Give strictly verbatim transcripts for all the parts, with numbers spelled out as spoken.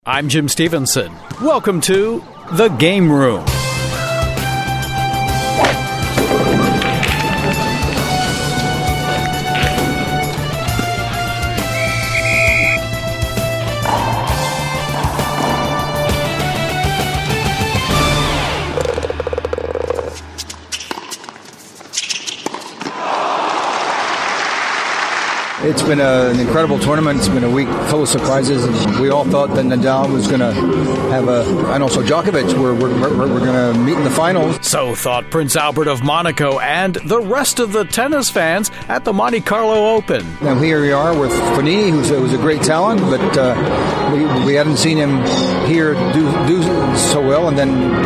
I'm Jim Stevenson. Welcome to The Game Room. It's been a, an incredible tournament. It's been a week full of surprises. We all thought that Nadal was going to have a, and also Djokovic, we're, we're, we're, we're going to meet in the finals. So thought Prince Albert of Monaco and the rest of the tennis fans at the Monte Carlo Open. And here we are with Fognini, who's a, who's a great talent, but uh, we, we hadn't seen him here do, do so well. And then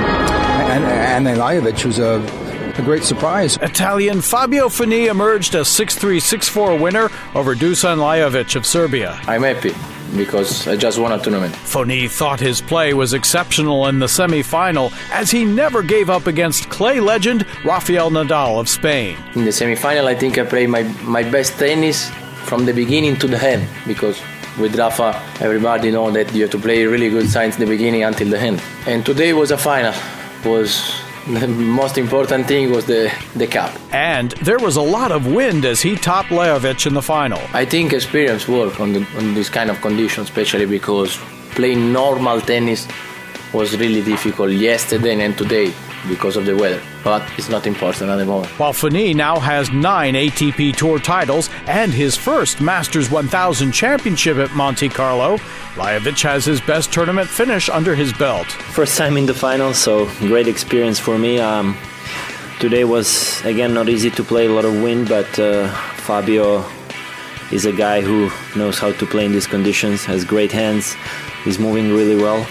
and, and Lajovic, who's a A great surprise. Italian Fabio Fognini emerged a six three, six four winner over Dusan Lajovic of Serbia. I'm happy because I just won a tournament. Fognini thought his play was exceptional in the semi-final as he never gave up against clay legend Rafael Nadal of Spain. In the semi-final, I think I played my, my best tennis from the beginning to the end, because with Rafa, everybody knows that you have to play really good since the beginning until the end. And today was a final. Was The most important thing was the, the cup. And there was a lot of wind as he topped Lajovic in the final. I think experience work on, the, on this kind of conditions, especially because playing normal tennis was really difficult yesterday and today because of the weather. But it's not important at the moment. While Fognini now has nine A T P Tour titles and his first Masters one thousand championship at Monte Carlo, Lajovic has his best tournament finish under his belt. First time in the final, so great experience for me. Um, today was, again, not easy to play, a lot of wind, but uh, Fabio is a guy who knows how to play in these conditions, has great hands, he's moving really well.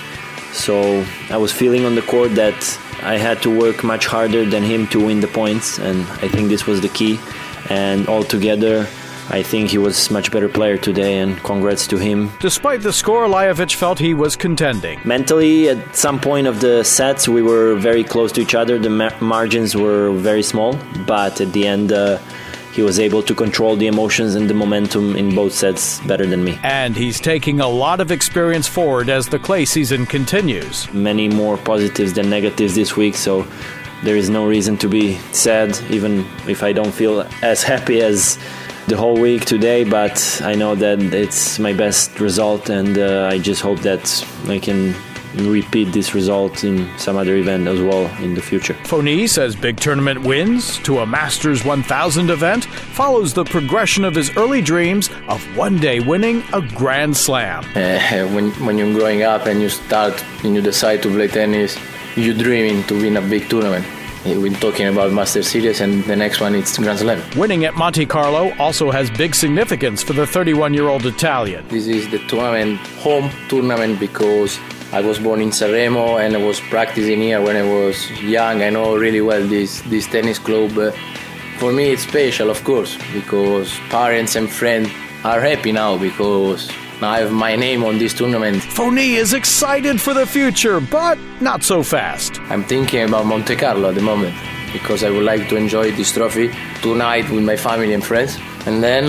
So I was feeling on the court that I had to work much harder than him to win the points, and I think this was the key. And altogether, I think he was a much better player today, and congrats to him. Despite the score, Lajovic felt he was contending. Mentally, at some point of the sets, we were very close to each other. The ma- margins were very small, but at the end, uh, he was able to control the emotions and the momentum in both sets better than me. And he's taking a lot of experience forward as the clay season continues. Many more positives than negatives this week, so there is no reason to be sad, even if I don't feel as happy as the whole week today, but I know that it's my best result, and uh, I just hope that I can repeat this result in some other event as well in the future. Fognini says big tournament wins to a Masters one thousand event follows the progression of his early dreams of one day winning a Grand Slam. Uh, when, when you're growing up and you start and you decide to play tennis, you're dreaming to win a big tournament. We're talking about Master Series, and the next one is Grand Slam. Winning at Monte Carlo also has big significance for the thirty-one-year-old Italian. This is the tournament, home tournament, because I was born in Sanremo and I was practicing here when I was young. I know really well this, this tennis club. Uh, for me it's special, of course, because parents and friends are happy now because I have my name on this tournament. Fognini is excited for the future, but not so fast. I'm thinking about Monte Carlo at the moment because I would like to enjoy this trophy tonight with my family and friends. And then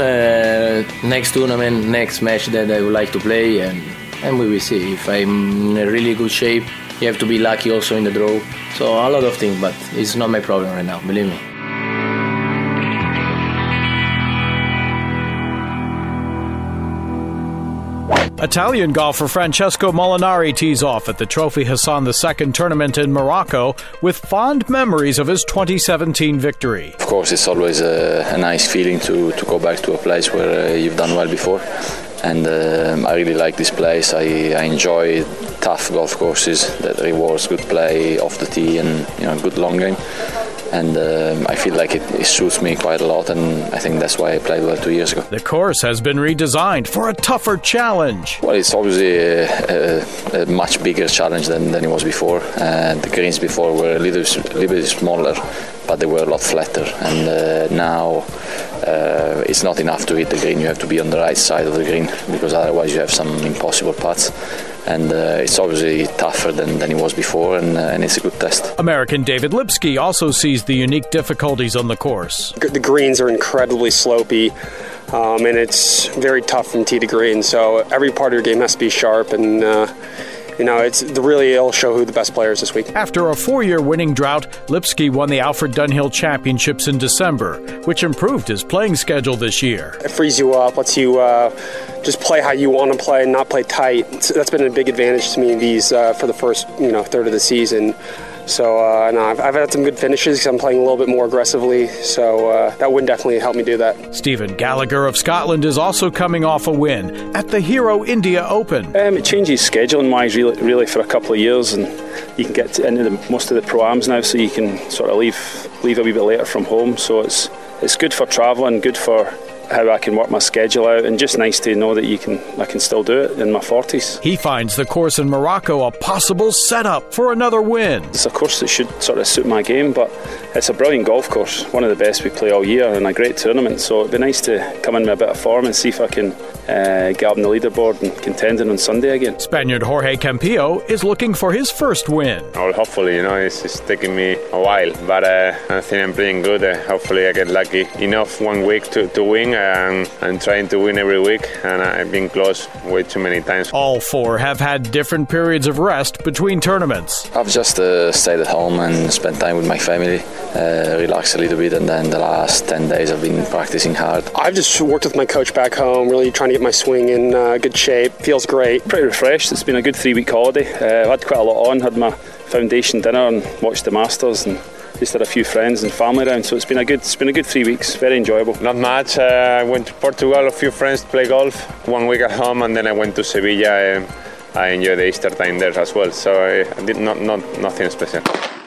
uh, next tournament, next match that I would like to play, and, and we will see. If I'm in a really good shape, you have to be lucky also in the draw. So a lot of things, but it's not my problem right now, believe me. Italian golfer Francesco Molinari tees off at the Trophy Hassan the Second tournament in Morocco with fond memories of his twenty seventeen victory. Of course, it's always a, a nice feeling to, to go back to a place where uh, you've done well before. And um, I really like this place. I, I enjoy tough golf courses that rewards good play off the tee and, you know, good long game. And um, I feel like it, it suits me quite a lot, and I think that's why I played well two years ago. The course has been redesigned for a tougher challenge. Well, it's obviously a, a, a much bigger challenge than, than it was before. Uh, the greens before were a little, a little bit smaller, but they were a lot flatter. And uh, now uh, it's not enough to hit the green. You have to be on the right side of the green, because otherwise you have some impossible putts. and uh, it's obviously tougher than, than it was before, and, uh, and it's a good test. American David Lipsky also sees the unique difficulties on the course. The greens are incredibly slopey, um, and it's very tough from tee to green, so every part of your game has to be sharp, and uh, You know, it's the really it'll show who the best players this week. After a four-year winning drought, Lipsky won the Alfred Dunhill Championships in December, which improved his playing schedule this year. It frees you up, lets you uh, just play how you want to play and not play tight. It's, that's been a big advantage to me these uh, for the first you know third of the season. So uh, no, I've, I've had some good finishes because I'm playing a little bit more aggressively. So uh, that would definitely help me do that. Stephen Gallagher of Scotland is also coming off a win at the Hero India Open. Um, it changes scheduling wise really, really for a couple of years, and you can get to, into the, most of the pro-ams now, so you can sort of leave leave a wee bit later from home. So it's it's good for travelling, good for how I can work my schedule out, and just nice to know that you can I can still do it in my forties. He finds the course in Morocco a possible setup for another win. It's a course that should sort of suit my game, but it's a brilliant golf course, one of the best we play all year, and a great tournament, so it'd be nice to come in with a bit of form and see if I can uh, get up on the leaderboard and contending on Sunday again. Spaniard Jorge Campillo is looking for his first win. Well, hopefully, you know, it's, it's taking me a while, but uh, I think I'm playing good. Uh, hopefully I get lucky enough one week to, to win. Um, I'm trying to win every week, and I've been close way too many times. All four have had different periods of rest between tournaments. I've just uh, stayed at home and spent time with my family, uh, relaxed a little bit, and then the last ten days I've been practicing hard. I've just worked with my coach back home, really trying to get my swing in uh, good shape. Feels great. Pretty refreshed. It's been a good three-week holiday. Uh, I had quite a lot on, had my foundation dinner and watched the Masters, and just had a few friends and family around, so it's been a good it's been a good three weeks, very enjoyable. Not much. uh, I went to Portugal, a few friends to play golf, one week at home, and then I went to Sevilla. um, I enjoyed the Easter time there as well, so I did not, not nothing special.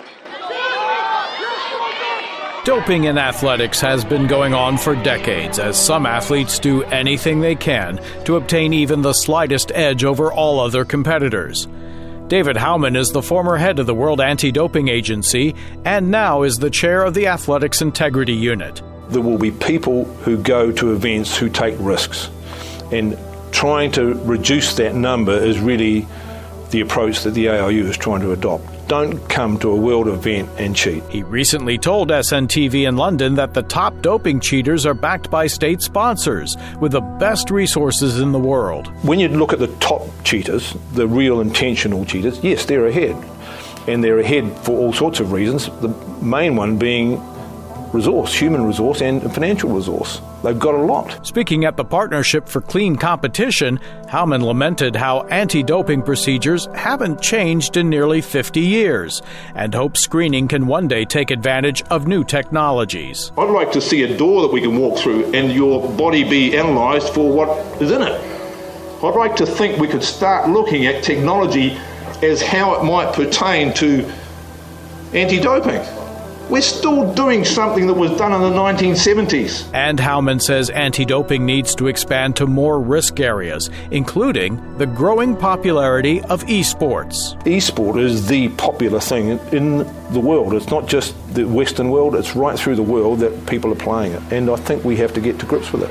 Doping in athletics has been going on for decades, as some athletes do anything they can to obtain even the slightest edge over all other competitors. David Howman is the former head of the World Anti-Doping Agency and now is the chair of the Athletics Integrity Unit. There will be people who go to events who take risks, and trying to reduce that number is really the approach that the A I U is trying to adopt. Don't come to a world event and cheat. He recently told S N T V in London that the top doping cheaters are backed by state sponsors with the best resources in the world. When you look at the top cheaters, the real intentional cheaters, yes, they're ahead. And they're ahead for all sorts of reasons, the main one being resource, human resource and financial resource. They've got a lot. Speaking at the Partnership for Clean Competition, Howman lamented how anti-doping procedures haven't changed in nearly fifty years and hopes screening can one day take advantage of new technologies. I'd like to see a door that we can walk through and your body be analysed for what is in it. I'd like to think we could start looking at technology as how it might pertain to anti-doping. We're still doing something that was done in the nineteen seventies. And Howman says anti-doping needs to expand to more risk areas, including the growing popularity of esports. Esport is the popular thing in the world. It's not just the Western world, it's right through the world that people are playing it. And I think we have to get to grips with it.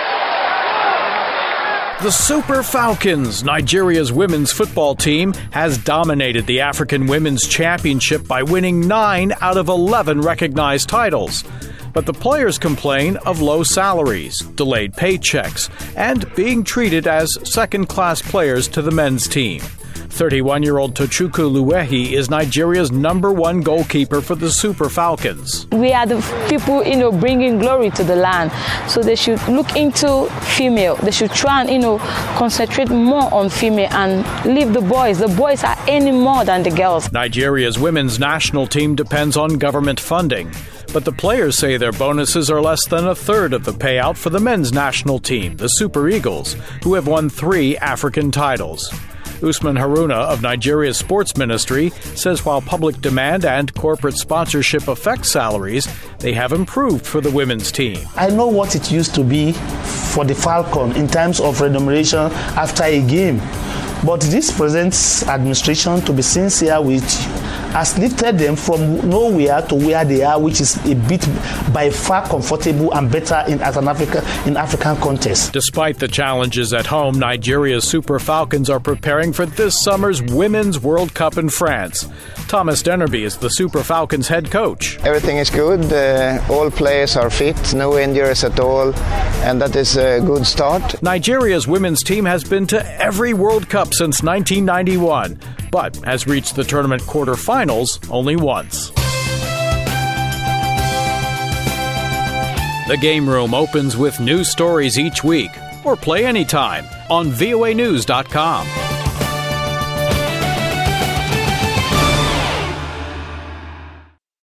The Super Falcons, Nigeria's women's football team, has dominated the African Women's Championship by winning nine out of eleven recognized titles. But the players complain of low salaries, delayed paychecks, and being treated as second-class players to the men's team. thirty-one-year-old Tochukwu Luwehi is Nigeria's number one goalkeeper for the Super Falcons. We are the people, you know, bringing glory to the land. So they should look into female. They should try and, you know, concentrate more on female and leave the boys. The boys are earning more than the girls. Nigeria's women's national team depends on government funding. But the players say their bonuses are less than a third of the payout for the men's national team, the Super Eagles, who have won three African titles. Usman Haruna of Nigeria's sports ministry says while public demand and corporate sponsorship affect salaries, they have improved for the women's team. I know what it used to be for the Falcon in terms of remuneration after a game. But this presents administration to be sincere with has lifted them from nowhere to where they are, which is a bit by far comfortable and better in as an Africa in African context. Despite the challenges at home, Nigeria's Super Falcons are preparing for this summer's Women's World Cup in France. Thomas Dennerby is the Super Falcons head coach. Everything is good. Uh, all players are fit, no injuries at all, and that is a good start. Nigeria's women's team has been to every World Cup since nineteen ninety-one, but has reached the tournament quarterfinals only once. The Game Room opens with new stories each week, or play anytime on V O A news dot com.